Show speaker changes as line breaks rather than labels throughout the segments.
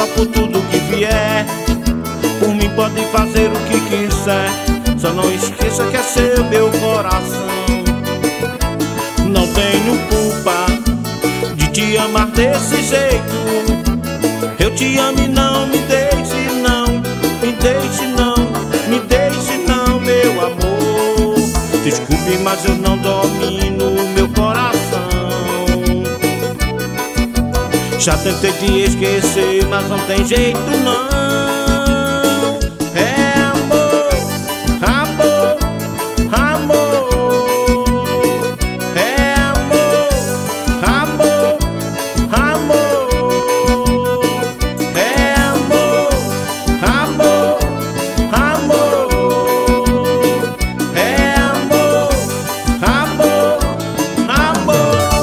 topo tudo que vier. Por mim pode fazer o que quiser, só não esqueça que é seu meu coração. Não tenho culpa de te amar desse jeito. Eu te amo e não me deixe não, me deixe não, me deixe não, meu amor. Desculpe, mas eu não domino meu coração. Já tentei te esquecer, mas não tem jeito não. É amor, amor, amor. É amor, amor, amor. É amor, amor, amor. É amor, amor, amor.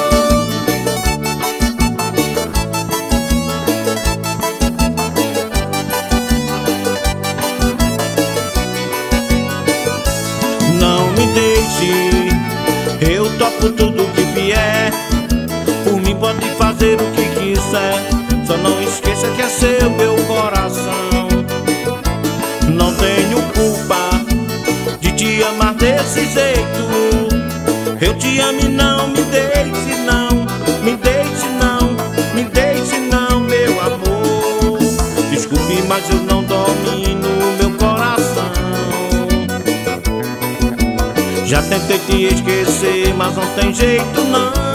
Não me deixe, eu topo tudo que vier. Por mim pode fazer o que quiser, só não esqueça que é seu meu coração. Não tenho culpa de te amar desse jeito. Eu te amo e não me deixe não, me deixe não, me deixe não, meu amor. Desculpe, mas eu não domino meu coração. Já tentei te esquecer, mas não tem jeito não.